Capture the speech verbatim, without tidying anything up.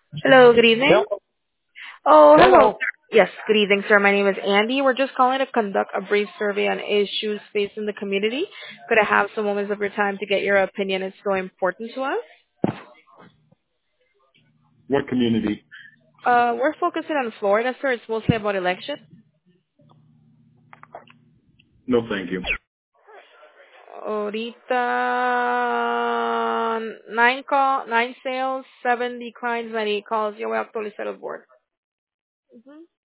Hello, good evening. Hello. Oh, hello. Hello. Sir. Yes, good evening, sir. My name is Andy. We're just calling to conduct a brief survey on issues faced in the community. Could I have some moments of your time to get your opinion? It's so important to us. What community? Uh, we're focusing on Florida, sir. It's mostly about election. No, thank you. Ahorita, nine call, nine sales, seven declines, ninety-eight calls. Yo voy a actualizar el board.